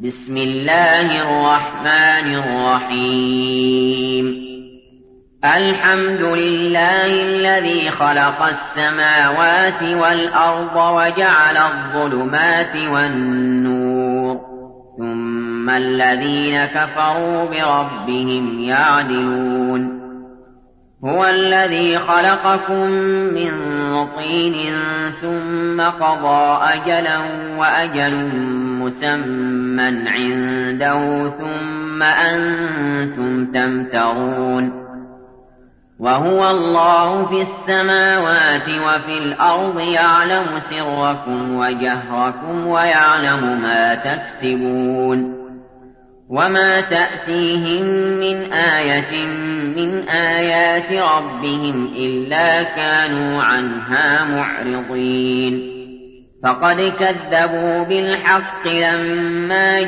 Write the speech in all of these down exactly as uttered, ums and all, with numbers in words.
بسم الله الرحمن الرحيم الحمد لله الذي خلق السماوات والأرض وجعل الظلمات والنور ثم الذين كفروا بربهم يعدلون هو الذي خلقكم من طين ثم قضى أجلا وأجل مسمى عنده ثم أنتم تمترون وهو الله في السماوات وفي الأرض يعلم سركم وجهركم ويعلم ما تكسبون وما تأتيهم من آية من آيات ربهم إلا كانوا عنها معرضين فقد كذبوا بالحق لما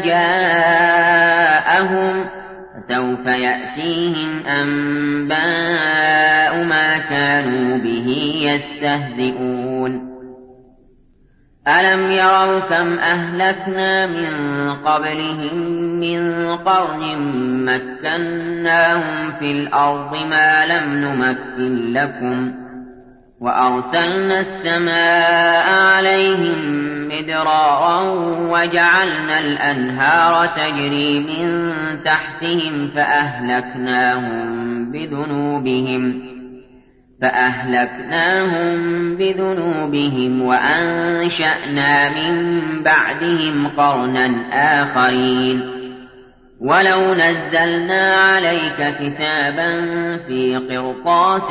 جاءهم فسوف يأتيهم أنباء ما كانوا به يستهزئون ألم يروا كم أهلكنا من قبلهم من قرن مكناهم في الأرض ما لم نمكن لكم وأرسلنا السماء عليهم مدرارا وجعلنا الأنهار تجري من تحتهم فأهلكناهم بذنوبهم فأهلكناهم بذنوبهم وأنشأنا من بعدهم قرنا آخرين ولو نزلنا عليك كتابا في قرطاس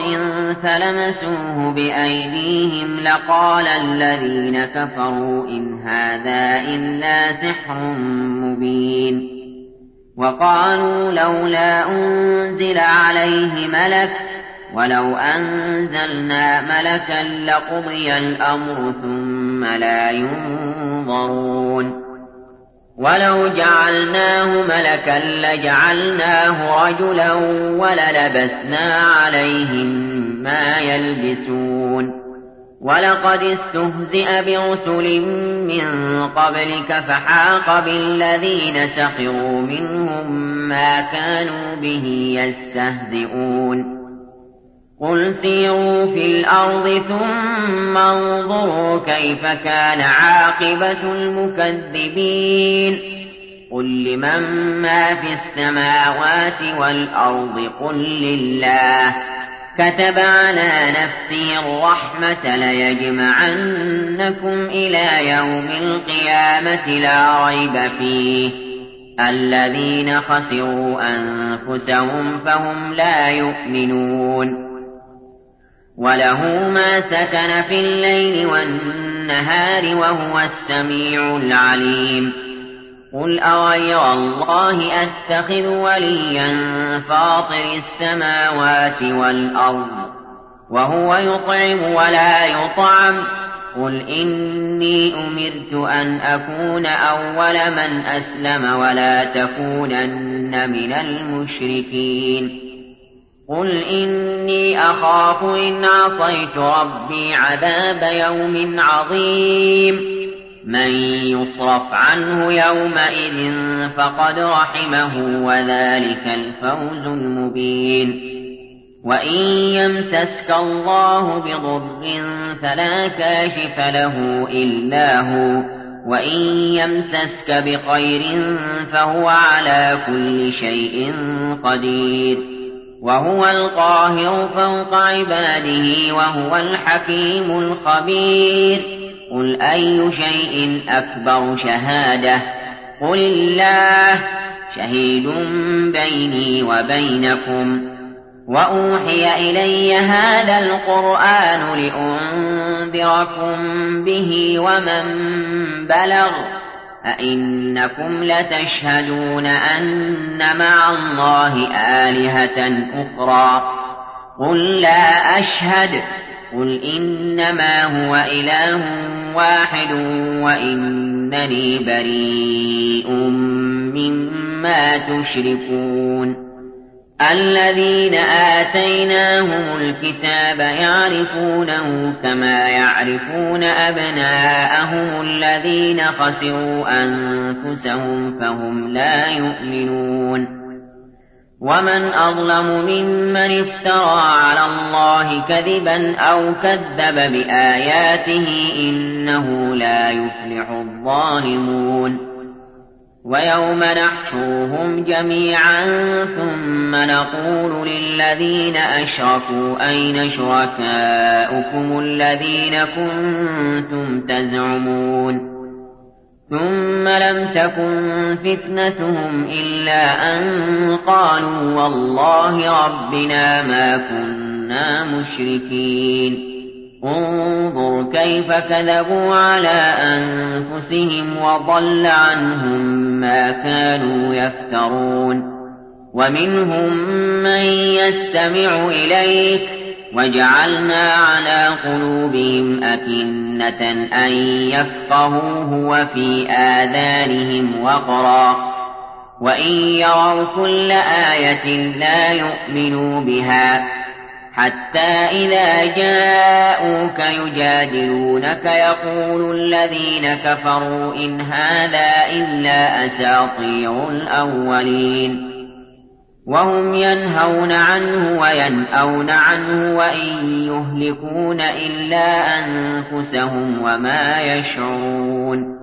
فلمسوه بأيديهم لقال الذين كفروا إن هذا إلا سحر مبين وقالوا لولا أنزل عليه ملك ولو أنزلنا ملكا لقضي الأمر ثم لا ينظرون ولو جعلناه ملكا لجعلناه رجلا وللبسنا عليهم ما يلبسون ولقد استهزئ برسل من قبلك فحاق بالذين سخروا منهم ما كانوا به يستهزئون قل سيروا في الأرض ثم انظروا كيف كان عاقبة المكذبين قل لمن ما في السماوات والأرض قل لله كتب على نفسه الرحمة ليجمعنكم إلى يوم القيامة لا ريب فيه الذين خسروا أنفسهم فهم لا يؤمنون وله ما سكن في الليل والنهار وهو السميع العليم قل أغير الله أتخذ وليا فاطر السماوات والأرض وهو يطعم ولا يطعم قل إني أمرت أن أكون أول من أسلم ولا تكونن من المشركين قل إني أخاف إن عصيت ربي عذاب يوم عظيم من يصرف عنه يومئذ فقد رحمه وذلك الفوز المبين وإن يمسسك الله بضر فلا كاشف له إلا هو وإن يمسسك بخير فهو على كل شيء قدير وهو القاهر فوق عباده وهو الحكيم الخبير قل أي شيء أكبر شهادة قل الله شهيد بيني وبينكم وأوحي إلي هذا القرآن لأنذركم به ومن بلغ أئنكم لتشهدون أن مع الله آلهة أخرى قل لا أشهد قل إنما هو إله واحد وإنني بريء مما تشركون الذين آتيناهم الكتاب يعرفونه كما يعرفون أبناءهم الذين خسروا أنفسهم فهم لا يؤمنون ومن أظلم ممن افترى على الله كذبا أو كذب بآياته إنه لا يفلح الظالمون ويوم نحشرهم جميعا ثم نقول للذين أشركوا أين شركاؤكم الذين كنتم تزعمون ثم لم تكن فتنتهم إلا أن قالوا والله ربنا ما كنا مشركين انظر كيف كذبوا على أنفسهم وضل عنهم ما كانوا يفترون ومنهم من يستمع إليك وجعلنا على قلوبهم أكنة أن يفقهوه وفي آذانهم وقرا وإن يروا كل آية لا يؤمنوا بها حتى إذا جاءوك يجادلونك يقول الذين كفروا إن هذا إلا أساطير الأولين وهم ينهون عنه وينأون عنه وإن يهلكون إلا أنفسهم وما يشعرون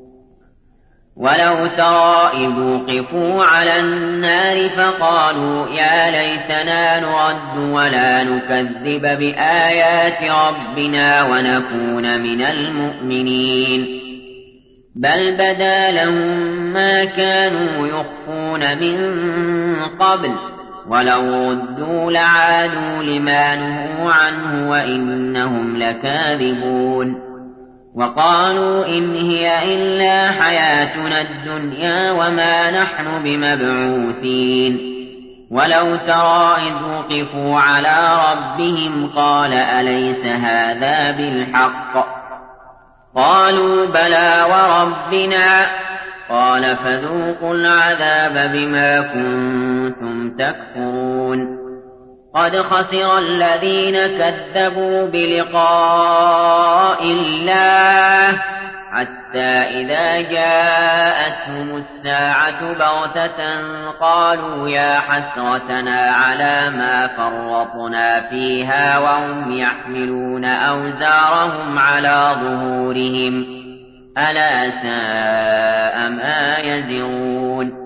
ولو ترى إذ وقفوا على النار فقالوا يا ليتنا نرد ولا نكذب بآيات ربنا ونكون من المؤمنين بل بدا لهم ما كانوا يخفون من قبل ولو ردوا لعادوا لما نهوا عنه وإنهم لكاذبون وقالوا إن هي إلا حياتنا الدنيا وما نحن بمبعوثين ولو ترى إذ وقفوا على ربهم قال أليس هذا بالحق قالوا بلى وربنا قال فذوقوا العذاب بما كنتم تكفرون قد خسر الذين كذبوا بلقاء الله حتى إذا جاءتهم الساعة بغتة قالوا يا حسرتنا على ما فرطنا فيها وهم يحملون أوزارهم على ظهورهم ألا ساء ما يزرون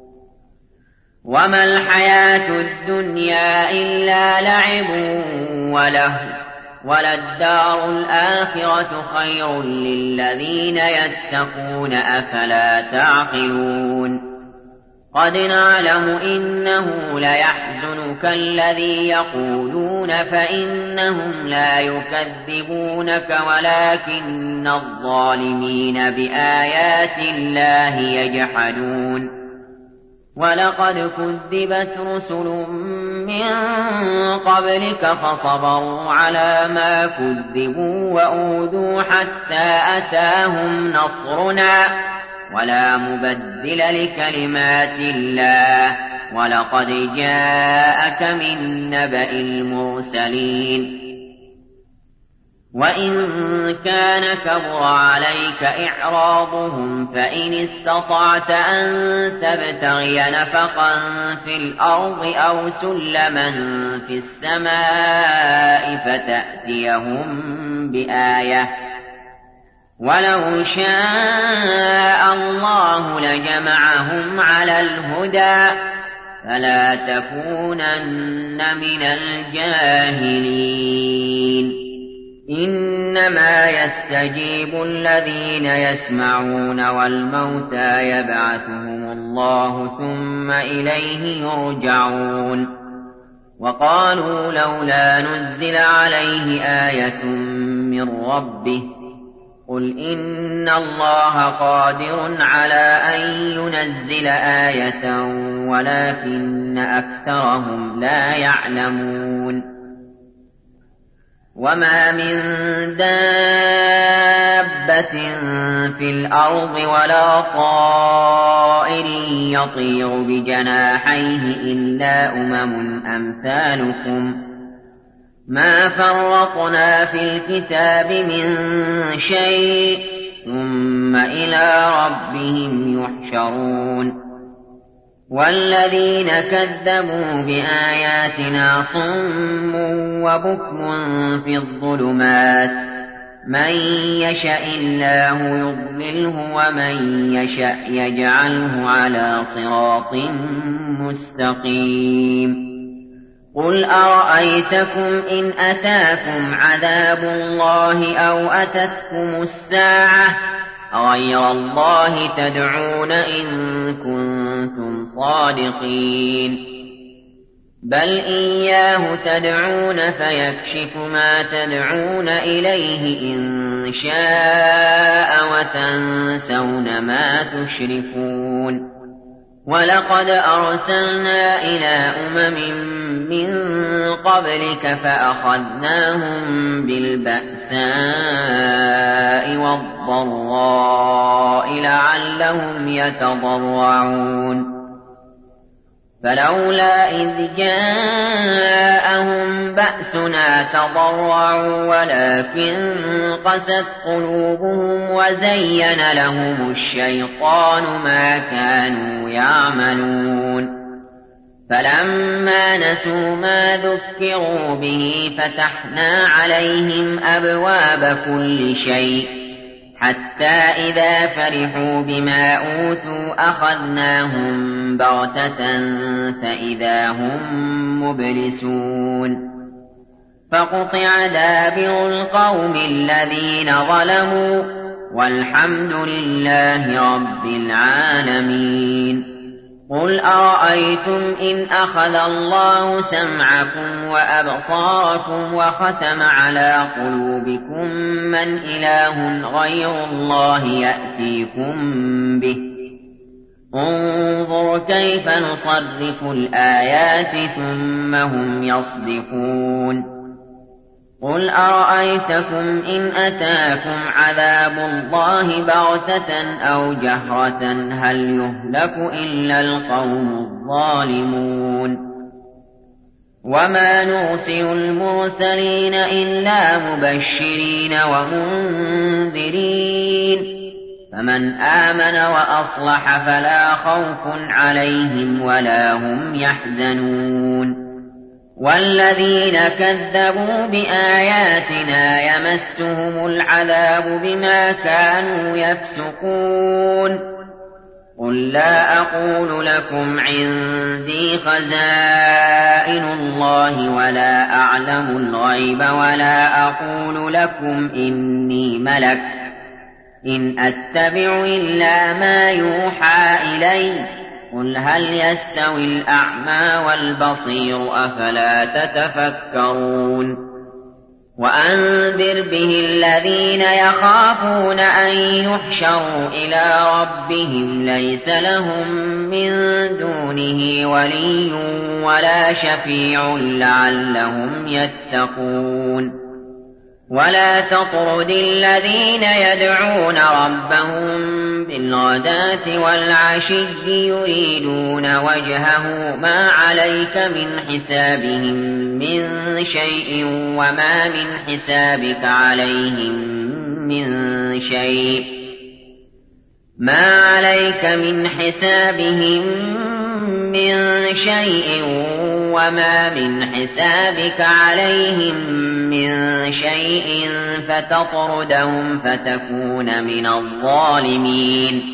وما الحياة الدنيا إلا لعب وله وللدار الآخرة خير للذين يتقون أفلا تعقلون قد نعلم إنه ليحزنك الذي يقولون فإنهم لا يكذبونك ولكن الظالمين بآيات الله يجحدون ولقد كذبت رسل من قبلك فصبروا على ما كذبوا وأوذوا حتى أتاهم نصرنا ولا مبدل لكلمات الله ولقد جاءك من نبأ المرسلين وإن كان كبر عليك إعراضهم فإن استطعت أن تبتغي نفقا في الأرض أو سلما في السماء فتأتيهم بآية ولو شاء الله لجمعهم على الهدى فلا تكونن من الجاهلين إنما يستجيب الذين يسمعون والموتى يبعثهم الله ثم إليه يرجعون وقالوا لولا نزل عليه آية من ربه قل إن الله قادر على أن ينزل آية ولكن أكثرهم لا يعلمون وما من دابة في الأرض ولا طائر يطير بجناحيه إلا أمم أمثالكم ما فرطنا في الكتاب من شيء ثم إلى ربهم يحشرون والذين كذبوا بآياتنا صم وبكم في الظلمات من يشاء الله يضلله ومن يشاء يجعله على صراط مستقيم قل أرأيتكم إن أتاكم عذاب الله أو أتتكم الساعة غير الله تدعون إن كنتم صادقين بل إياه تدعون فيكشف ما تدعون إليه إن شاء وتنسون ما تشركون ولقد أرسلنا إلى أمم من قبلك فأخذناهم بالبأساء والضراء لعلهم يتضرعون فلولا إذ جاءهم بأسنا تضرعوا ولكن قست قلوبهم وزين لهم الشيطان ما كانوا يعملون فلما نسوا ما ذكروا به فتحنا عليهم أبواب كل شيء حتى إذا فرحوا بما أوتوا أخذناهم بغتة فإذا هم مبلسون فقطع دابر القوم الذين ظلموا والحمد لله رب العالمين قل أرأيتم إن أخذ الله سمعكم وأبصاركم وختم على قلوبكم من إله غير الله يأتيكم به انظر كيف نصرف الآيات ثم هم يصدقون قل أرأيتكم إن أتاكم عذاب الله بغتة أو جهرة هل يهلك إلا القوم الظالمون وما نرسل المرسلين إلا مبشرين ومنذرين فمن آمن وأصلح فلا خوف عليهم ولا هم يحزنون والذين كذبوا بآياتنا يمسهم العذاب بما كانوا يفسقون قل لا أقول لكم عندي خزائن الله ولا أعلم الغيب ولا أقول لكم إني ملك إن أتبع إلا ما يوحى إلي قل هل يستوي الأعمى والبصير أفلا تتفكرون وأنذر به الذين يخافون أن يحشروا إلى ربهم ليس لهم من دونه ولي ولا شفيع لعلهم يتقون ولا تطرد الذين يدعون ربهم بالغداة والعشي يريدون وجهه ما عليك من حسابهم من شيء وما من حسابك عليهم من شيء ما عليك من حسابهم من شيء وما من حسابك عليهم من شيء فتطردهم فتكون من الظالمين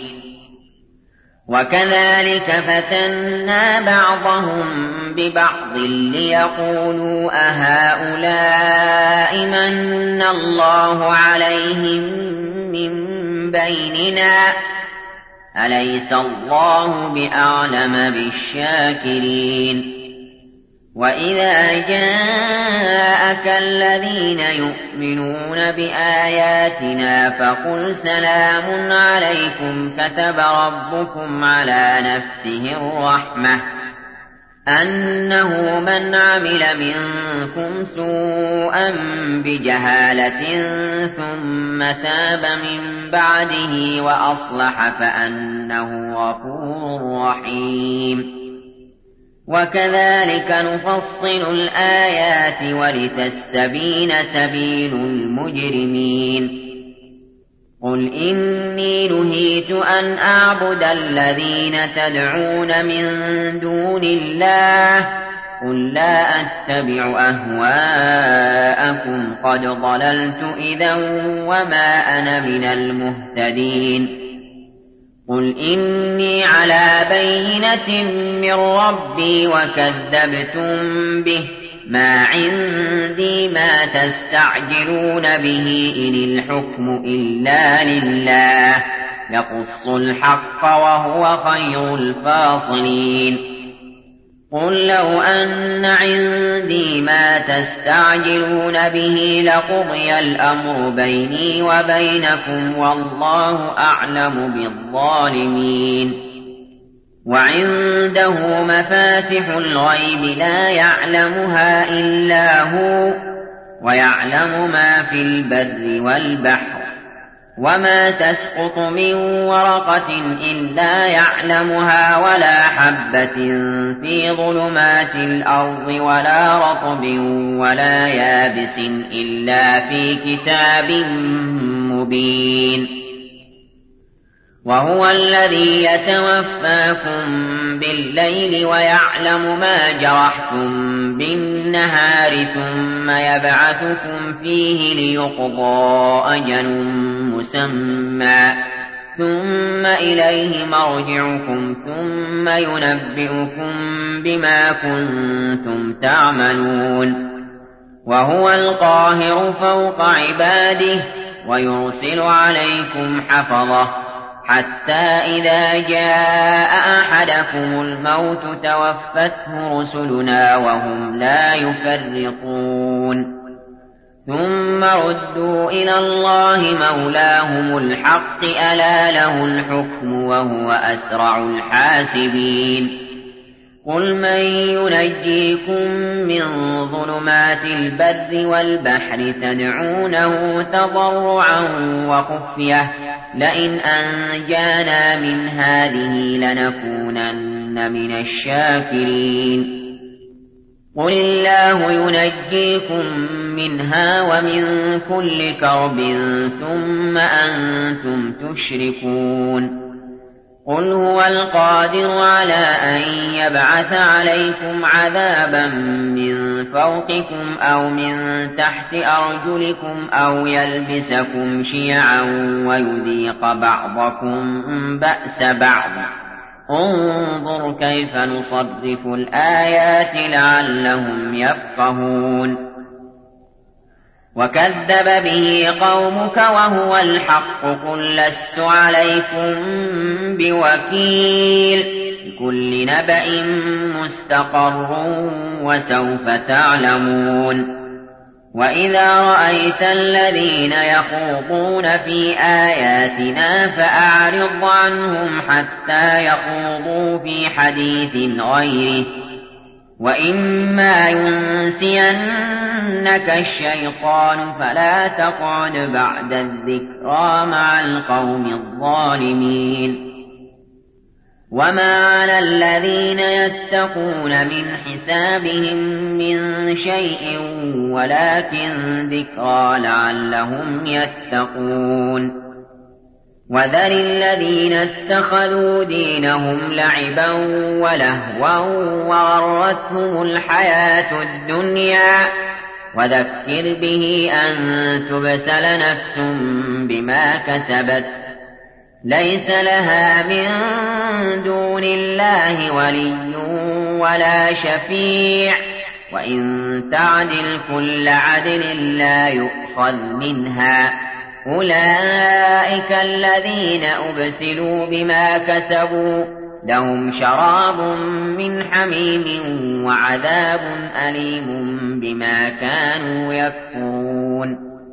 وكذلك فتنا بعضهم ببعض ليقولوا أهؤلاء من الله عليهم من بيننا أليس الله بأعلم بالشاكرين وإذا جاءك الذين يؤمنون بآياتنا فقل سلام عليكم كتب ربكم على نفسه الرحمة أنه من عمل منكم سوءا بجهالة ثم تاب من بعده وأصلح فأنه غفور رحيم. وكذلك نفصل الآيات ولتستبين سبيل المجرمين. قل إني نهيت أن أعبد الذين تدعون من دون الله قل لا أتبع أهواءكم قد ضللت إذا وما أنا من المهتدين. قل إني على بينة من ربي وكذبتم به ما عندي ما تستعجلون به إن الحكم إلا لله يقص الحق وهو خير الفاصلين. قل لو أن عندي ما تستعجلون به لقضي الأمر بيني وبينكم والله أعلم بالظالمين. وعنده مفاتح الغيب لا يعلمها إلا هو ويعلم ما في البر والبحر وما تسقط من ورقة إلا يعلمها ولا حبة في ظلمات الأرض ولا رطب ولا يابس إلا في كتاب مبين. وهو الذي يتوفاكم بالليل ويعلم ما جرحتم بالنهار ثم يبعثكم فيه ليقضى أجل مسمى ثم إليه مرجعكم ثم ينبئكم بما كنتم تعملون. وهو القاهر فوق عباده ويرسل عليكم حفظه حتى إذا جاء أحدكم الموت توفته رسلنا وهم لا يفرطون. ثم ردوا إلى الله مولاهم الحق ألا له الحكم وهو أسرع الحاسبين. قل من ينجيكم من ظلمات البر والبحر تدعونه تضرعا وخفية لئن أنجانا من هذه لنكونن من الشاكرين. قل الله ينجيكم منها ومن كل كرب ثم أنتم تشركون. قل هو القادر على أن يبعث عليكم عذابا من فوقكم أو من تحت أرجلكم أو يلبسكم شيعا ويذيق بعضكم بأس بعض. انظر كيف نصرف الآيات لعلهم يفقهون. وكذب به قومك وهو الحق قل لست عليكم بوكيل لكل نبأ مستقر وسوف تعلمون. وإذا رأيت الذين يخوضون في آياتنا فأعرض عنهم حتى يخوضوا في حديث غيره وإما ينسينك الشيطان فلا تقعد بعد الذكرى مع القوم الظالمين. وما على الذين يتقون من حسابهم من شيء ولكن ذكرى لعلهم يتقون. وذر الذين اتخذوا دينهم لعبا ولهوا وغرتهم الحياة الدنيا وذكر به أن تبسل نفس بما كسبت ليس لها من دون الله ولي ولا شفيع وإن تعدل كل عدل لا يؤخذ منها. أولئك الذين أبسلوا بما كسبوا لهم شراب من حميم وعذاب أليم بما كانوا يكفرون.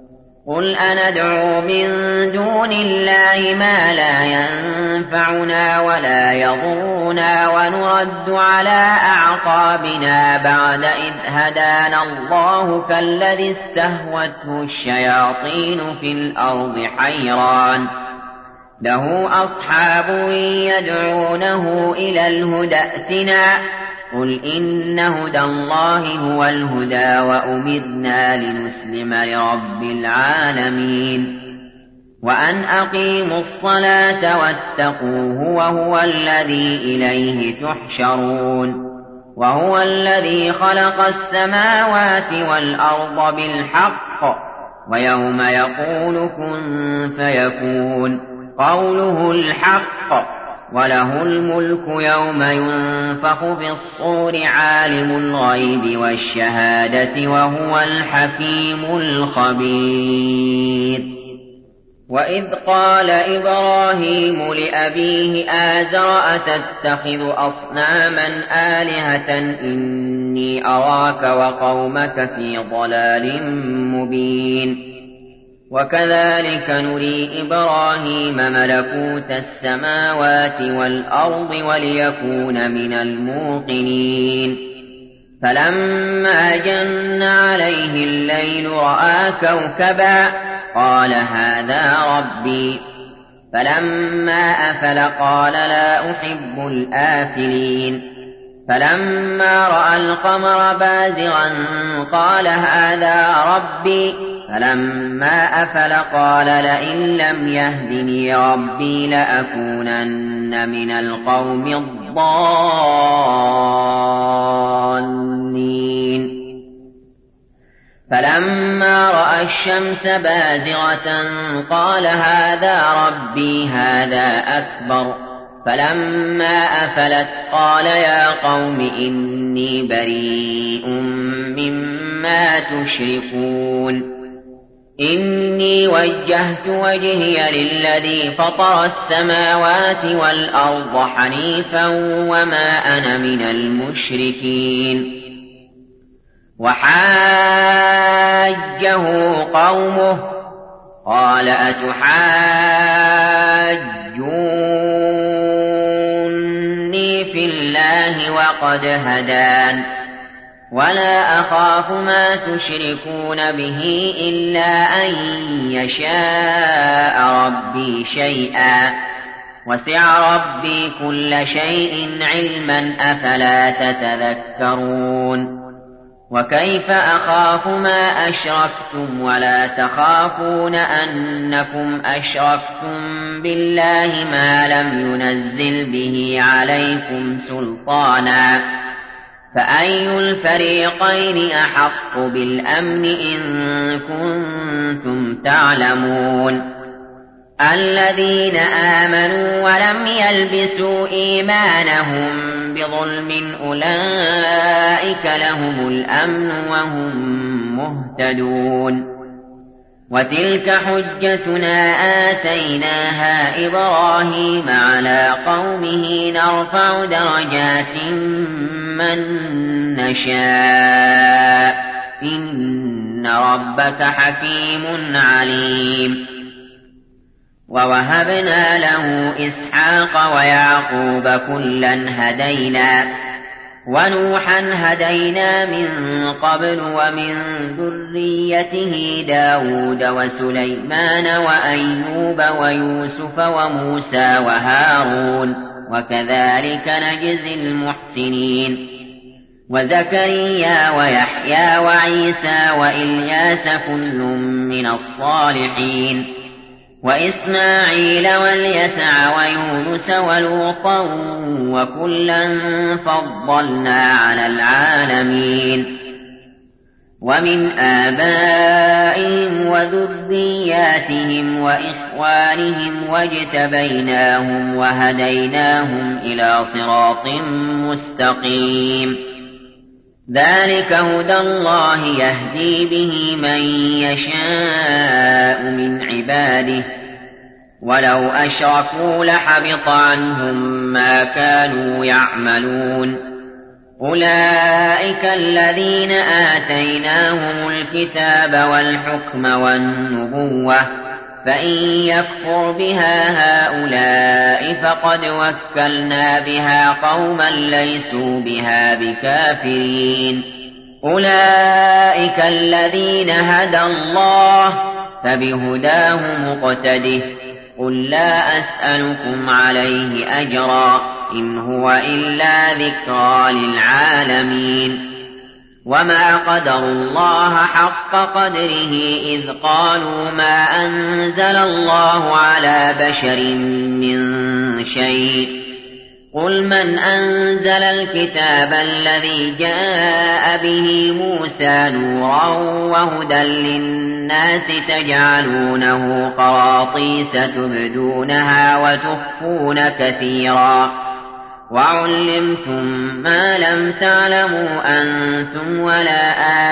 قل أندعو من دون الله ما لا ينفعنا ولا يضرنا ونرد على أعقابنا بعد إذ هدانا الله كالذي استهوته الشياطين في الأرض حيران له أصحاب يدعونه إلى الهدى ائتنا قل إن هدى الله هو الهدى وأمرنا لنسلم لرب العالمين وأن أقيموا الصلاة واتقوه وهو الذي إليه تحشرون وهو الذي خلق السماوات والأرض بالحق ويوم يقول كن فيكون قوله الحق وله الملك يوم ينفخ في الصور عالم الغيب والشهادة وهو الحكيم الخبير وإذ قال إبراهيم لأبيه آزر أتتخذ أصناما آلهة إني أراك وقومك في ضلال مبين وكذلك نري إبراهيم ملكوت السماوات والأرض وليكون من الموقنين فلما جن عليه الليل رأى كوكبا قال هذا ربي فلما أفل قال لا أحب الآفلين فلما رأى القمر بازغا قال هذا ربي فلما أفل قال لئن لم يهدني ربي لأكونن من القوم الضالين فلما رأى الشمس بازغة قال هذا ربي هذا أكبر فلما أفلت قال يا قوم إني بريء مما تشركون إني وجهت وجهي للذي فطر السماوات والأرض حنيفا وما أنا من المشركين وحاجه قومه قال أتحاجوني في الله وقد هدان ولا أخاف ما تشركون به إلا أن يشاء ربي شيئا وسع ربي كل شيء علما أفلا تتذكرون وكيف أخاف ما أشركتم ولا تخافون أنكم أشركتم بالله ما لم ينزل به عليكم سلطانا فأي الفريقين أحق بالأمن إن كنتم تعلمون الذين آمنوا ولم يلبسوا إيمانهم بظلم أولئك لهم الأمن وهم مهتدون وتلك حجتنا آتيناها إبراهيم على قومه نرفع درجات من نشاء إن ربك حكيم عليم ووهبنا له إسحاق ويعقوب كلا هدينا ونوحا هدينا من قبل ومن ذريته داود وسليمان وأيوب ويوسف وموسى وهارون وكذلك نجزي المحسنين وزكريا ويحيى وعيسى وإلياس كل من الصالحين وإسماعيل واليسع ويونس ولوطا وكلا فضلنا على العالمين ومن آبائهم وذرياتهم وإخوانهم واجتبيناهم وهديناهم إلى صراط مستقيم ذلك هدى الله يهدي به من يشاء من عباده ولو أشركوا لحبط عنهم ما كانوا يعملون أولئك الذين آتيناهم الكتاب والحكم والنبوة فإن يكفر بها هؤلاء فقد وكلنا بها قوما ليسوا بها بكافرين أولئك الذين هدى الله فبهداه مقتده قل لا أسألكم عليه أجرا إن هو إلا ذكرى للعالمين وما قدروا الله حق قدره إذ قالوا ما أنزل الله على بشر من شيء قل من أنزل الكتاب الذي جاء به موسى نورا وهدى للناس تجعلونه قراطيس تبدونها وتخفون كثيرا وعلمتم ما لم تعلموا أنتم ولا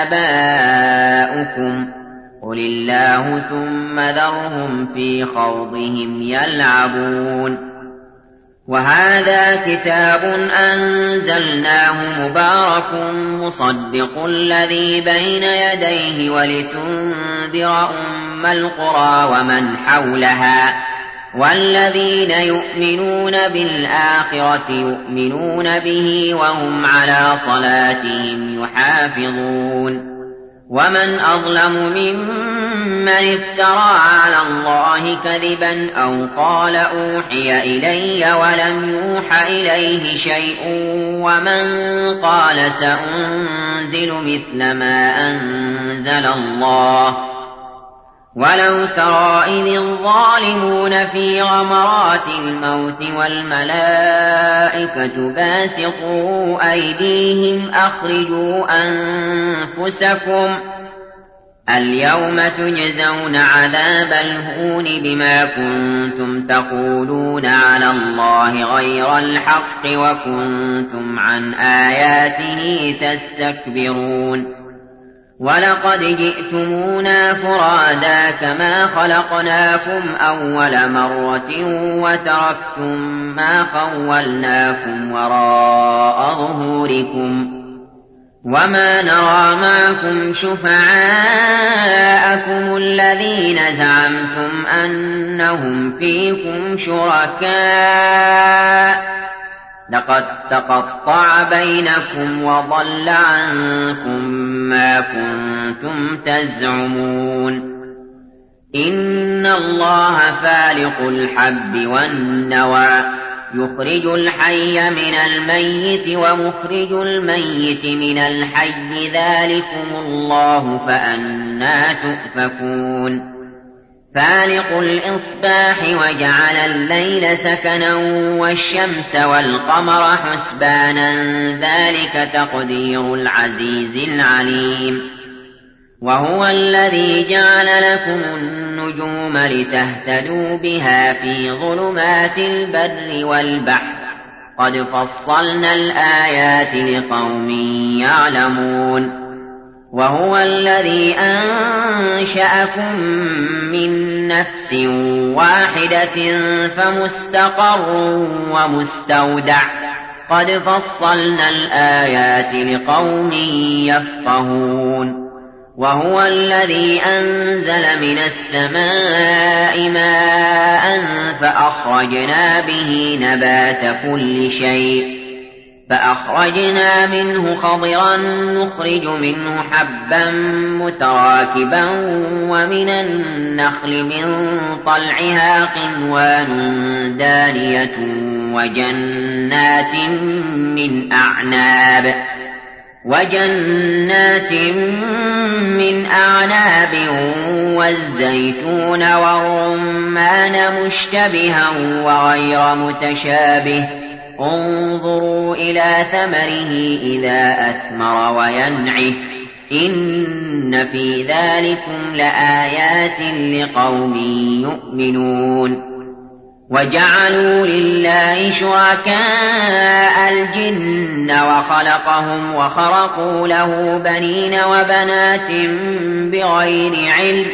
آباؤكم قل الله ثم ذرهم في خوضهم يلعبون وهذا كتاب أنزلناه مبارك مصدق الذي بين يديه ولتنذر أم القرى ومن حولها والذين يؤمنون بالآخرة يؤمنون به وهم على صلاتهم يحافظون ومن أظلم ممن افترى على الله كذبا أو قال أوحي إلي ولم يوح إليه شيء ومن قال سأنزل مثل ما أنزل الله ولو ترى إذ الظالمون في غمرات الموت والملائكة باسطوا أيديهم أخرجوا أنفسكم اليوم تجزون عذاب الهون بما كنتم تقولون على الله غير الحق وكنتم عن آياته تستكبرون ولقد جئتمونا فرادا كما خلقناكم أول مرة وتركتم ما خولناكم وراء ظهوركم وما نرى معكم شفعاءكم الذين زعمتم أنهم فيكم شركاء لقد تقطع بينكم وضل عنكم ما كنتم تزعمون إن الله فالق الحب والنوى يخرج الحي من الميت ومخرج الميت من الحي ذلكم الله فأنى تؤفكون فالق الإصباح وجعل الليل سكنا والشمس والقمر حسبانا ذلك تقدير العزيز العليم وهو الذي جعل لكم النجوم لتهتدوا بها في ظلمات البر والبحر قد فصلنا الآيات لقوم يعلمون وهو الذي أنشأكم من نفس واحدة فمستقر ومستودع قد فصلنا الآيات لقوم يفقهون وهو الذي أنزل من السماء ماء فأخرجنا به نبات كل شيء فأخرجنا منه خضرا نخرج منه حبا متراكبا ومن النخل من طلعها قنوان دانية وجنات من أعناب وجنات من أعناب والزيتون والرمان مشتبها وغير متشابه انظروا إلى ثمره إذا أثمر وينعه إن في ذلكم لآيات لقوم يؤمنون وجعلوا لله شركاء الجن وخلقهم وخرقوا له بنين وبنات بغير علم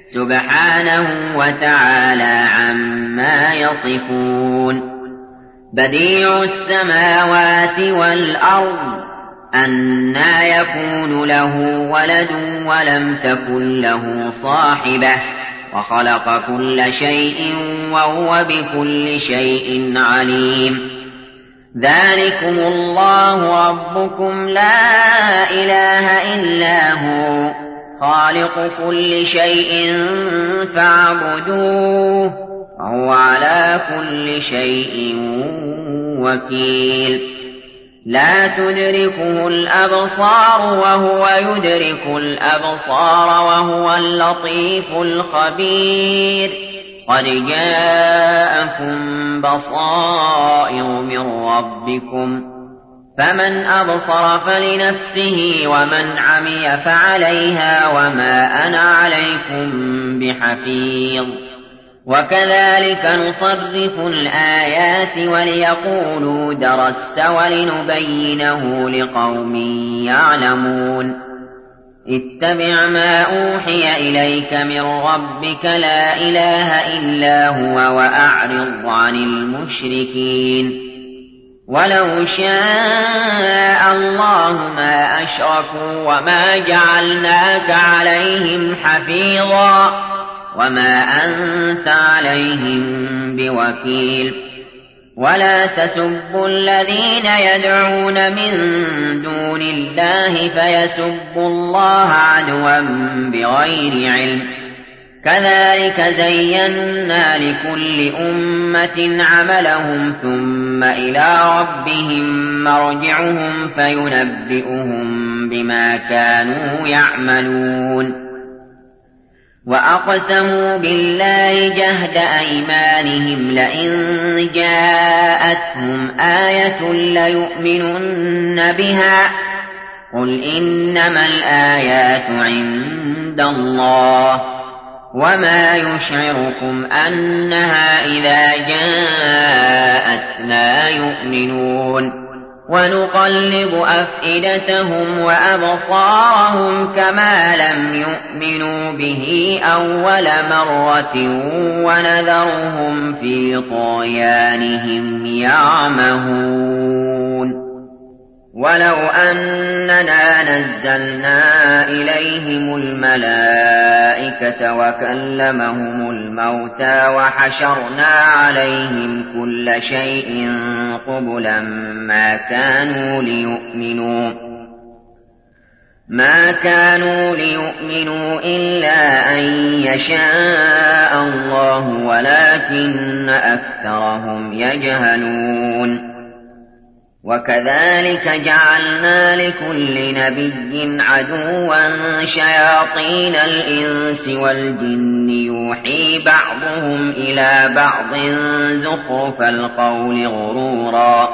سبحانه وتعالى عما يصفون بديع السماوات والأرض أنى يكون له ولد ولم تكن له صاحبة وخلق كل شيء وهو بكل شيء عليم ذلكم الله ربكم لا إله إلا هو خالق كل شيء فاعبدوه وهو على كل شيء وكيل لا تدركه الأبصار وهو يدرك الأبصار وهو اللطيف الخبير قد جاءكم بصائر من ربكم فمن أبصر فلنفسه ومن عمي فعليها وما أنا عليكم بحفيظ وكذلك نصرف الآيات وليقولوا درست ولنبينه لقوم يعلمون اتبع ما أوحي إليك من ربك لا إله إلا هو وأعرض عن المشركين ولو شاء الله ما أشركوا وما جعلناك عليهم حفيظا وما أنت عليهم بوكيل ولا تسبوا الذين يدعون من دون الله فيسبوا الله عدوا بغير علم كذلك زينا لكل أمة عملهم ثم إلى ربهم مرجعهم فينبئهم بما كانوا يعملون وأقسموا بالله جهد أيمانهم لئن جاءتهم آية ليؤمنن بها قل إنما الآيات عند الله وما يشعركم أنها إذا جاءت لا يؤمنون ونقلب أفئدتهم وأبصارهم كما لم يؤمنوا به أول مرة ونذرهم في طغيانهم يعمهون ولو أننا نزلنا إليهم الملائكة وكلمهم الموتى وحشرنا عليهم كل شيء قبلا ما كانوا ليؤمنوا ما كانوا ليؤمنوا إلا أن يشاء الله ولكن أكثرهم يجهلون وكذلك جعلنا لكل نبي عدوا شياطين الإنس والجن يوحي بعضهم إلى بعض زخرف القول غرورا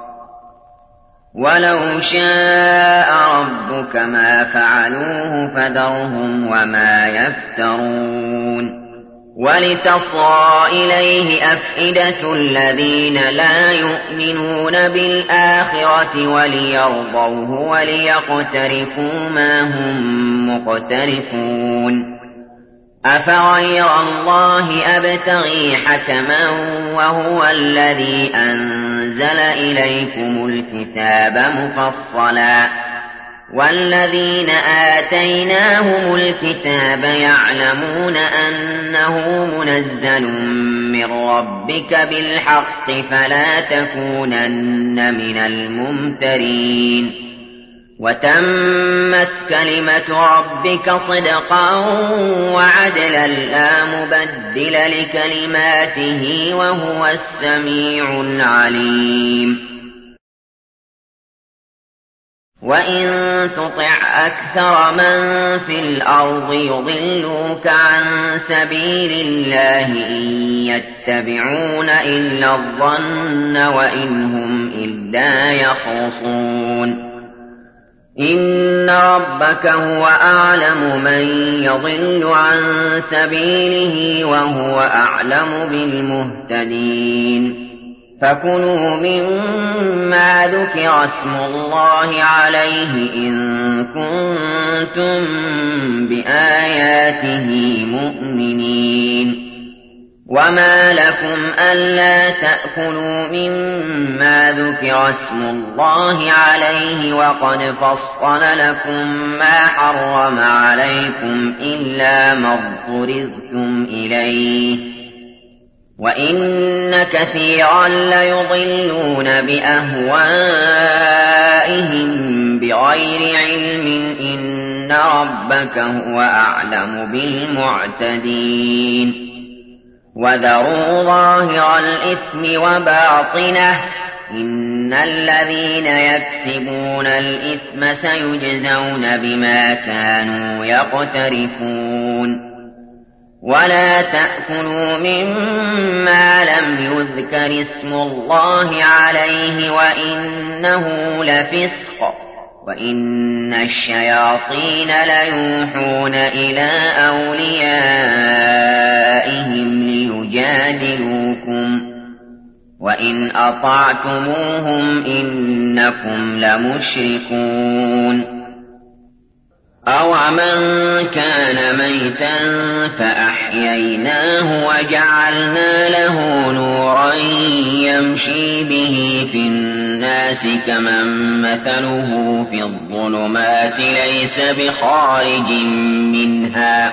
ولو شاء ربك ما فعلوه فذرهم وما يفترون ولتصغى إليه أفئدة الذين لا يؤمنون بالآخرة وليرضوه وليقترفوا ما هم مقترفون أفغير الله أبتغي حكما وهو الذي أنزل إليكم الكتاب مفصلا والذين آتيناهم الكتاب يعلمون أنه منزل من ربك بالحق فلا تكونن من الممترين وتمت كلمة ربك صدقا وعدلا لا مبدل لكلماته وهو السميع العليم وإن تطع أكثر من في الأرض يضلوك عن سبيل الله إن يتبعون إلا الظن وإن هم إلا يخرصون إن ربك هو أعلم من يضل عن سبيله وهو أعلم بالمهتدين فكلوا مما ذكر اسم الله عليه إن كنتم بآياته مؤمنين وما لكم ألا تأكلوا مما ذكر اسم الله عليه وقد فصل لكم ما حرم عليكم إلا ما اضطررتم إليه وإن كثيرا ليضلون بأهوائهم بغير علم إن ربك هو أعلم بالمعتدين وذروا ظاهر الإثم وباطنه إن الذين يكسبون الإثم سيجزون بما كانوا يقترفون ولا تأكلوا مما لم يذكر اسم الله عليه وإنه لفسق وإن الشياطين ليوحون إلى أوليائهم ليجادلوكم وإن أطعتموهم إنكم لمشركون أومن كان ميتا فأحييناه وجعلنا له نورا يمشي به في الناس كمن مثله في الظلمات ليس بخارج منها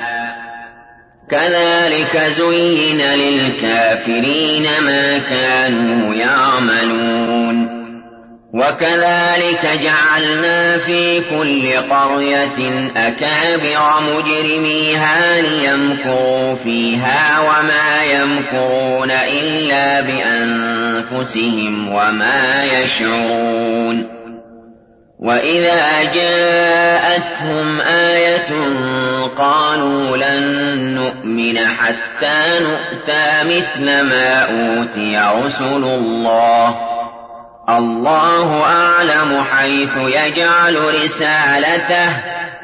كذلك زين للكافرين ما كانوا يعملون وكذلك جعلنا في كل قرية أكابر مجرميها ليمكروا فيها وما يمكرون إلا بأنفسهم وما يشعرون وإذا جاءتهم آية قالوا لن نؤمن حتى نؤتى مثل ما أوتي رسل الله الله أعلم حيث يجعل رسالته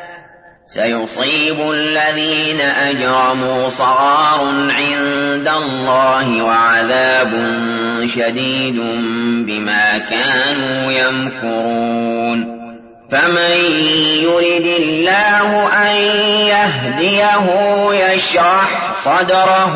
سيصيب الذين أجرموا صغار عند الله وعذاب شديد بما كانوا يمكرون فمن يرد الله أن يهديه يشرح صدره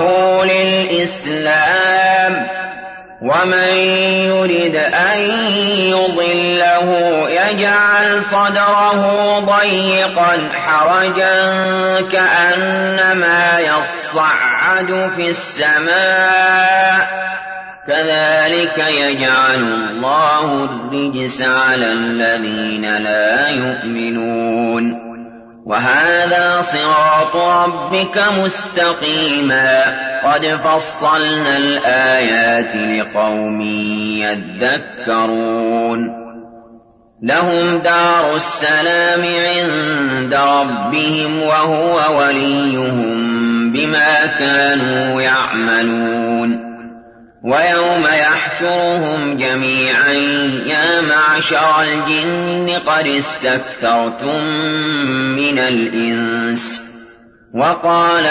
للإسلام ومن يرد أن يضله يجعل صدره ضيقا حرجا كأنما يصعد في السماء كذلك يجعل الله الرجس على الذين لا يؤمنون وهذا صراط ربك مستقيما قد فصلنا الآيات لقوم يذكرون لهم دار السلام عند ربهم وهو وليهم بما كانوا يعملون ويوم يحشرهم جميعا يا معشر الجن قد استكثرتم من الإنس وقال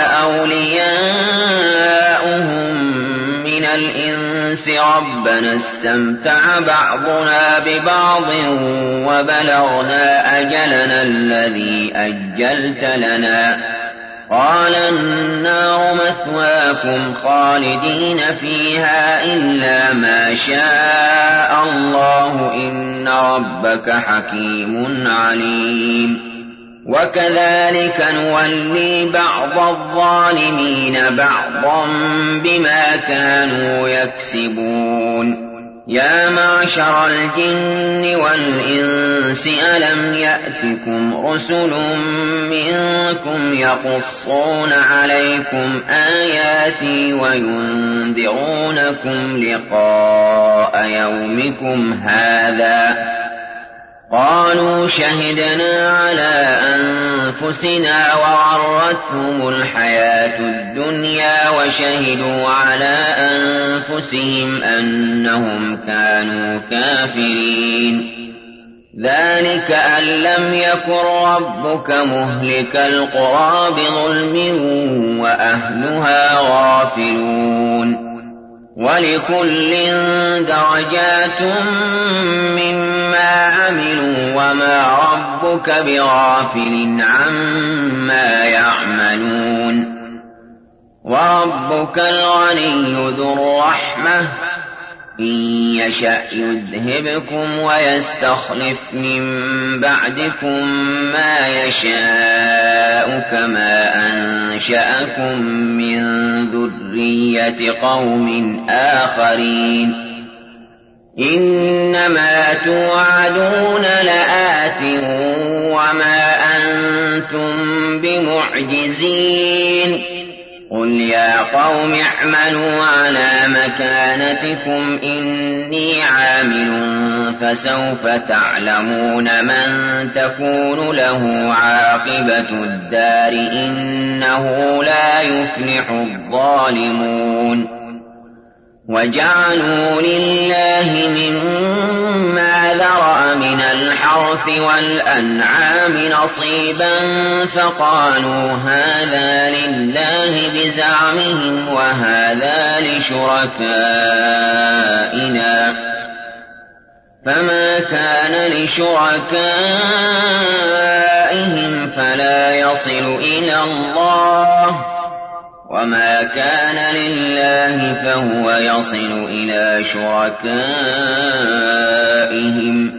أولياؤهم من الإنس ربنا استمتع بعضنا ببعض وبلغنا أجلنا الذي أجلت لنا قال النار مثواكم خالدين فيها إلا ما شاء الله إن ربك حكيم عليم وكذلك نولي بعض الظالمين بعضا بما كانوا يكسبون يا معشر الجن والإنس ألم يأتكم رسل منكم يقصون عليكم آياتي وينذرونكم لقاء يومكم هذا قالوا شهدنا على أنفسنا وغرتهم الحياة الدنيا وشهدوا على أنفسهم أنهم كانوا كافرين ذلك أن لم يكن ربك مهلك القرى بظلم وأهلها غافلون ولكل درجات مما عملوا وما ربك بغافل عما يعملون وربك الغني ذو الرحمة إن يشأ يذهبكم ويستخلف من بعدكم ما يشاء كما أنشأكم من ذرية قوم آخرين إنما توعدون لآت وما أنتم بمعجزين قل يا قوم اعملوا على مكانتكم إني عامل فسوف تعلمون من تكون له عاقبة الدار إنه لا يفلح الظالمون وجعلوا لله مما ذرأ من الحرث والأنعام نصيبا فقالوا هذا لله بزعمهم وهذا لشركائنا فما كان لشركائهم فلا يصل إلى الله وما كان لله فهو يصل إلى شركائهم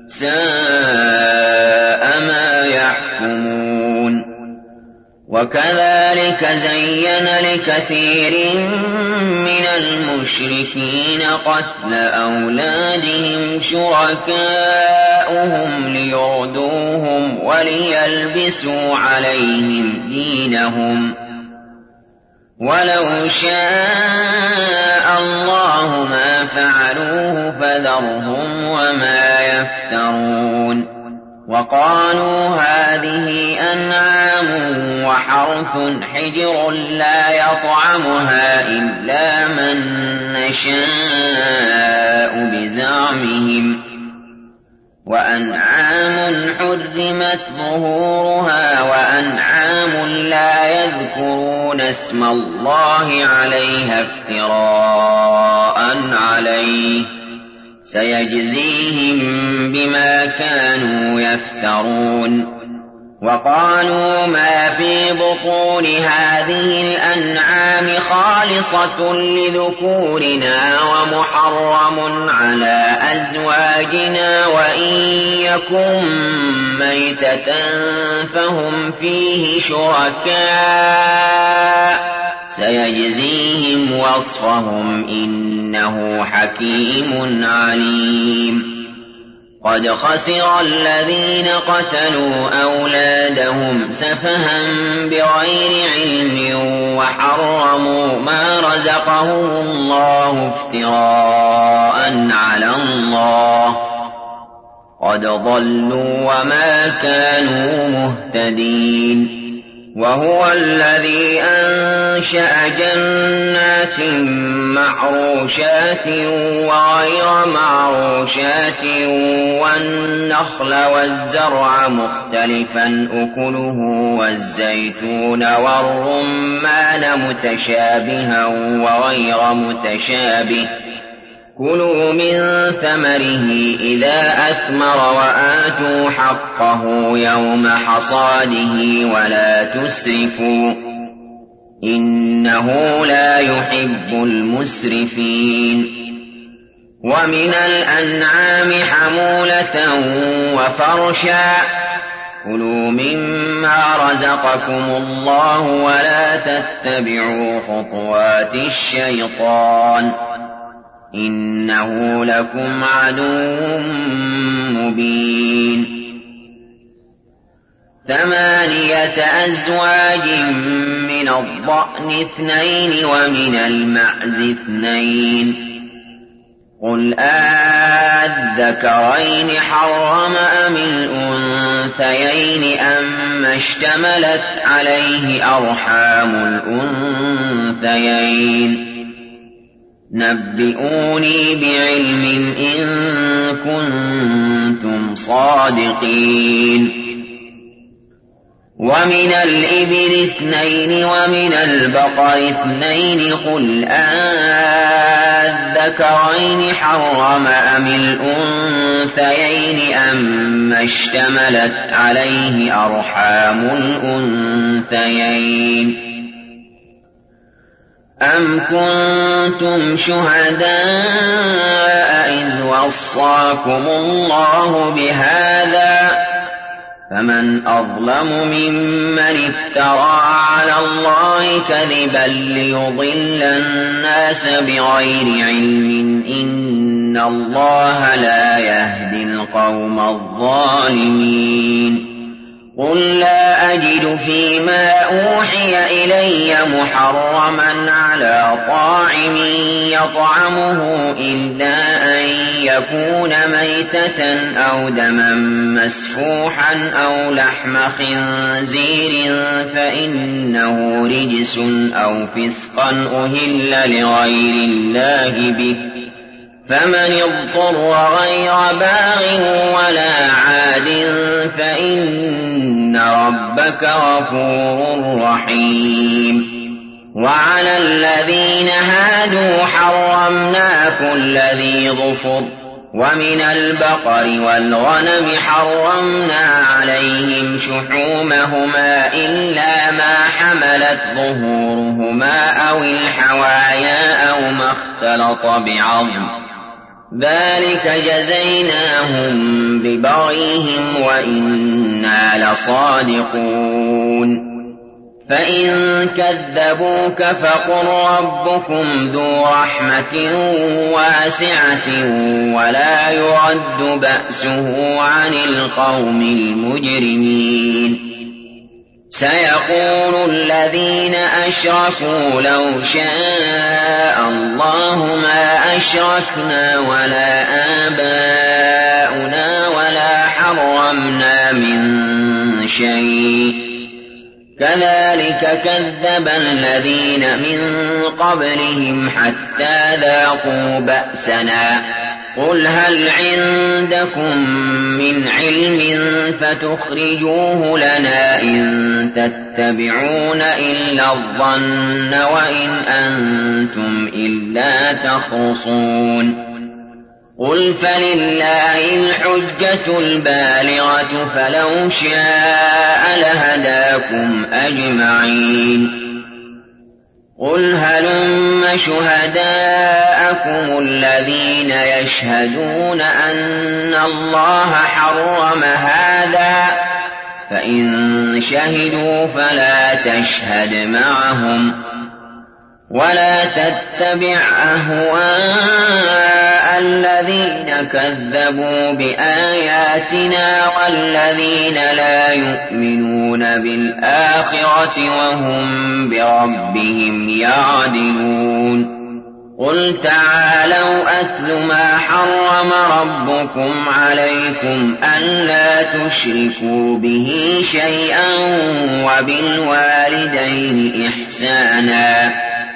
ساء ما يحكمون وكذلك زين لكثير من المشركين قتل أولادهم شركاؤهم ليردوهم وليلبسوا عليهم دينهم ولو شاء الله ما فعلوه فذرهم وما يفترون وقالوا هذه أنعام وحرث حجر لا يطعمها إلا من نشاء بزعمهم وأنعام حرمت ظهورها وأنعام لا يذكرون اسم الله عليها افتراء عليه سيجزيهم بما كانوا يفترون وقالوا ما في بطون هذه الأنعام خالصة لذكورنا ومحرم على أزواجنا وإن يكن ميتة فهم فيه شركاء سيجزيهم وصفهم إنه حكيم عليم قد خسر الذين قتلوا أولادهم سفها بغير علم وحرموا ما رزقهم الله افتراء على الله قد ضلوا وما كانوا مهتدين وهو الذي أنشأ جنات معروشات وغير معروشات والنخل والزرع مختلفا أكله والزيتون والرمان متشابها وغير متشابه كلوا من ثمره إذا أثمر وآتوا حقه يوم حصاده ولا تسرفوا إنه لا يحب المسرفين ومن الأنعام حمولة وفرشا كلوا مما رزقكم الله ولا تتبعوا خطوات الشيطان إنه لكم عدو مبين ثمانية أزواج من الضأن اثنين ومن المعز اثنين قل آذكرين حرم أم الأنثيين أما اشتملت عليه أرحام الأنثيين نبئوني بعلم إن كنتم صادقين ومن الإبل اثنين ومن البقر اثنين قل آذكرين حرم أم الأنثيين أما اشتملت عليه أرحام الأنثيين أَمْ كُنتُمْ شُهَدَاءَ إِذْ وَصَّاكُمُ اللَّهُ بِهَٰذَا ۖ فَمَنْ أَظْلَمُ مِمَّنِ افْتَرَىٰ عَلَى اللَّهِ كَذِبًا لِّيُضِلَّ النَّاسَ بِغَيْرِ عِلْمٍ ۗ إِنَّ اللَّهَ لَا يَهْدِي الْقَوْمَ الظَّالِمِينَ قُل لَّا أَجِدُ فِيمَا أُوحِيَ إِلَيَّ مُحَرَّمًا عَلَىٰ طَاعِمٍ يَطْعَمُهُ إِلَّا أَن يَكُونَ مَيْتَةً أَوْ دَمًا مَّسْفُوحًا أَوْ لَحْمَ خِنزِيرٍ فَإِنَّهُ رِجْسٌ أَوْ فِسْقًا أُهِلَّ لِغَيْرِ اللَّهِ بِهِ ۚ فَمَنِ اضْطُرَّ غَيْرَ بَاغٍ وَلَا عَادٍ فَإِنَّ رَبَّكَ غَفُورٌ رَّحِيمٌ وَعَلَى الَّذِينَ هَادُوا حَرَّمْنَا كُلَّ ذِي ظُفُرٍ ۖ وَمِنَ الْبَقَرِ وَالْغَنَمِ حَرَّمْنَا عَلَيْهِمْ شُحُومَهُمَا إِلَّا مَا حَمَلَتْ ظُهُورُهُمَا أَوِ الْحَوَايَا أَوْ مَا اخْتَلَطَ بِعَظْمٍ ۚ ذَٰلِكَ جَزَيْنَاهُم بِبَغْيِهِمْ وَإِنَّا لَصَادِقُونَ فَإِن كَذَّبُوكَ فَقُل رَّبُّكُمْ ذُو رَحْمَةٍ وَاسِعَةٍ وَلَا يُرَدُّ بَأْسُهُ عَنِ الْقَوْمِ الْمُجْرِمِينَ سَيَقُولُ الَّذِينَ أَشْرَكُوا لَوْ شَاءَ اللَّهُ مَا أَشْرَكْنَا وَلَا آبَاؤُنَا وَلَا حَرَّمْنَا مِن شَيْءٍ ۚ كَذَٰلِكَ كَذَّبَ الَّذِينَ مِن قَبْلِهِمْ حَتَّىٰ ذَاقُوا بَأْسَنَا ۗ قُلْ هَلْ عِندَكُم مِّنْ عِلْمٍ فَتُخْرِجُوهُ لَنَا ۖ إِن تَتَّبِعُونَ إِلَّا الظَّنَّ وَإِنْ أَنتُمْ إِلَّا تَخْرُصُونَ قُلْ فَلِلَّهِ الْحُجَّةُ الْبَالِغَةُ ۖ فَلَوْ شَاءَ لَهَدَاكُمْ أَجْمَعِينَ قُلْ هَلُمَّ شُهَدَاءَكُمُ الَّذِينَ يَشْهَدُونَ أَنَّ اللَّهَ حَرَّمَ هَٰذَا ۖ فَإِن شَهِدُوا فَلَا تَشْهَدْ مَعَهُمْ ۖ وَلَا تَتَّبِعْ أَهْوَاءَ الَّذِينَ كَذَّبُوا بِآيَاتِنَا وَالَّذِينَ لَا يُؤْمِنُونَ بِالْآخِرَةِ وَهُم بِرَبِّهِمْ يَعْدِلُونَ قُلْ تَعَالَوْا أَتْلُ مَا حَرَّمَ رَبُّكُمْ عَلَيْكُمْ أَلَّا تُشْرِكُوا بِهِ شَيْئًا وَبِالْوَالِدَيْنِ إِحْسَانًا ۖ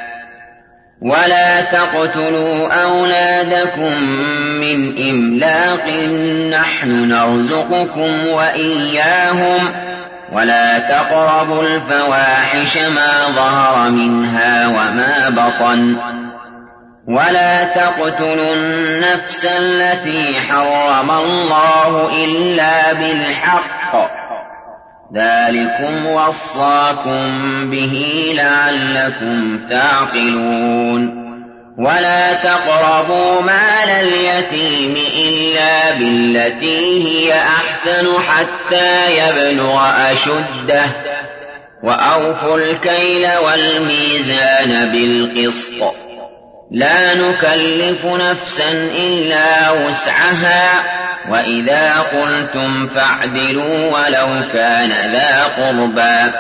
وَلَا تَقْتُلُوا أَوْلَادَكُم مِّنْ إِمْلَاقٍ ۖ نَّحْنُ نَرْزُقُكُمْ وَإِيَّاهُمْ ۖ وَلَا تَقْرَبُوا الْفَوَاحِشَ مَا ظَهَرَ مِنْهَا وَمَا بَطَنَ ۖ وَلَا تَقْتُلُوا النَّفْسَ الَّتِي حَرَّمَ اللَّهُ إِلَّا بِالْحَقِّ ۚ ذَٰلِكُمْ وَصَّاكُم بِهِ لَعَلَّكُمْ تَعْقِلُونَ وَلَا تَقْرَبُوا مَالَ الْيَتِيمِ إِلَّا بِالَّتِي هِيَ أَحْسَنُ حَتَّىٰ يَبْلُغَ أَشُدَّهُ ۖ وَأَوْفُوا الْكَيْلَ وَالْمِيزَانَ بِالْقِسْطِ ۖ لَا نُكَلِّفُ نَفْسًا إِلَّا وُسْعَهَا ۖ وَإِذَا قُلْتُمْ فَاعْدِلُوا وَلَوْ كَانَ ذَا قُرْبَىٰ ۖ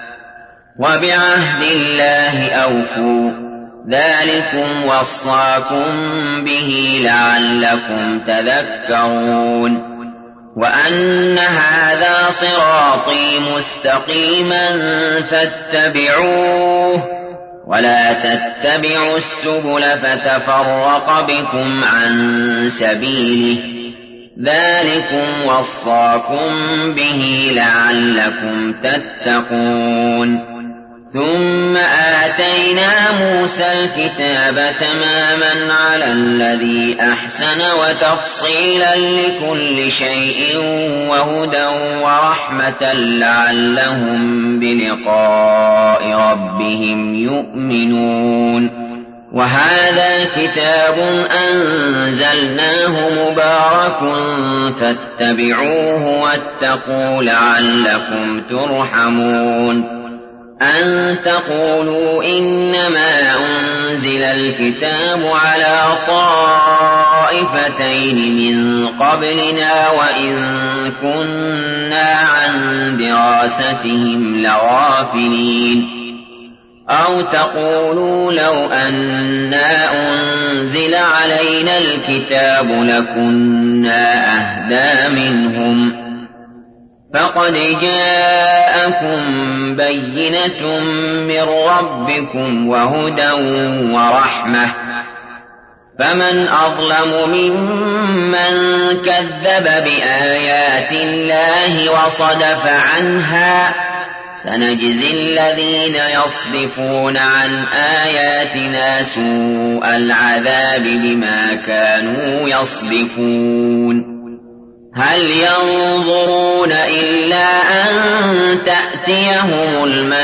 وَبِعَهْدِ اللَّهِ أَوْفُوا ۚ ذَٰلِكُمْ وَصَّاكُم بِهِ لَعَلَّكُمْ تَذَكَّرُونَ وَأَنَّ هَٰذَا صِرَاطِي مُسْتَقِيمًا فَاتَّبِعُوهُ ۖ وَلَا تَتَّبِعُوا السُّبُلَ فَتَفَرَّقَ بِكُمْ عَن سَبِيلِهِ ۚ ذَٰلِكُمْ وَصَّاكُم بِهِ لَعَلَّكُمْ تَتَّقُونَ ثم آتينا موسى الكتاب تماما على الذي أحسن وتفصيلا لكل شيء وهدى ورحمة لعلهم بلقاء ربهم يؤمنون وهذا كتاب أنزلناه مبارك فاتبعوه واتقوا لعلكم ترحمون أن تقولوا إنما أنزل الكتاب على طائفتين من قبلنا وإن كنا عن دراستهم لغافلين أو تقولوا لو أنا أنزل علينا الكتاب لكنا أهدى منهم فقد جاءكم بينة من ربكم وهدى ورحمة فمن أظلم ممن كذب بآيات الله وصدف عنها سنجزي الذين يصدفون عن آياتنا سوء العذاب بما كانوا يصدفون هل ينظرون إلا أن تأتيهم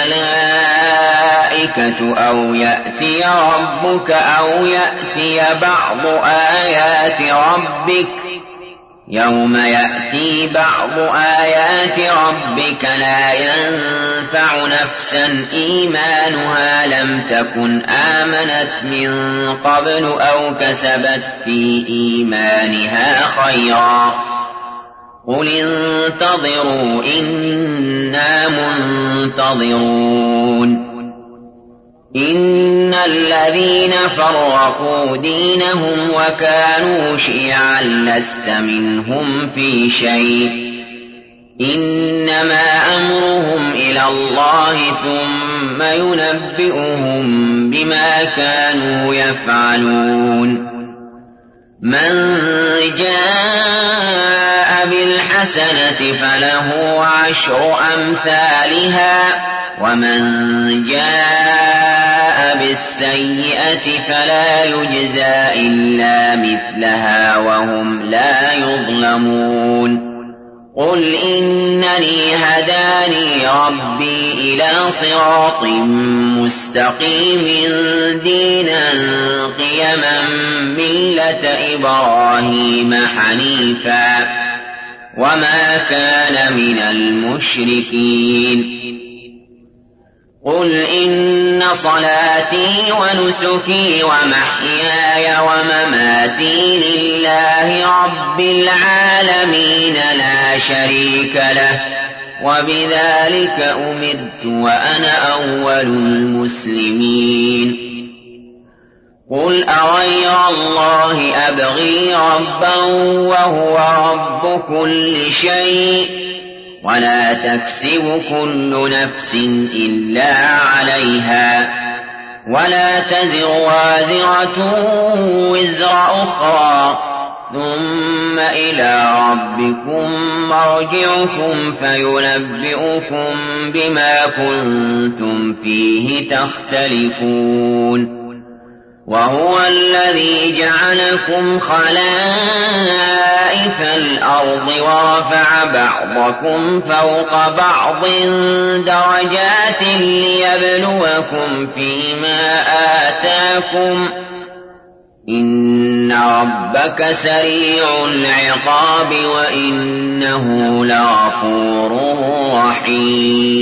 الملائكة أو يأتي ربك أو يأتي بعض آيات ربك يوم يأتي بعض آيات ربك لا ينفع نفسا إيمانها لم تكن آمنت من قبل أو كسبت في إيمانها خيرا قل انتظروا إنا منتظرون إن الذين فرقوا دينهم وكانوا شيعا لست منهم في شيء إنما أمرهم إلى الله ثم ينبئهم بما كانوا يفعلون من جاء بالحسنة فله عشر أمثالها ومن جاء بالسيئة فلا يجزى إلا مثلها وهم لا يظلمون قل إنني هداني ربي إلى صراط مستقيم دينا قيما ملة إبراهيم حنيفا وما كان من المشركين قل إن صلاتي ونسكي ومحياي ومماتي لله رب العالمين لا شريك له وبذلك أمرت وأنا أول المسلمين قل أغير الله أبغي ربا وهو رب كل شيء ولا تكسب كل نفس إلا عليها ولا تزر وازرة وزر أخرى ثم إلى ربكم مرجعكم فينبئكم بما كنتم فيه تختلفون وهو الذي جعلكم خلائف الأرض ورفع بعضكم فوق بعض درجات ليبلوكم فيما آتاكم إن ربك سريع العقاب وإنه لغفور رحيم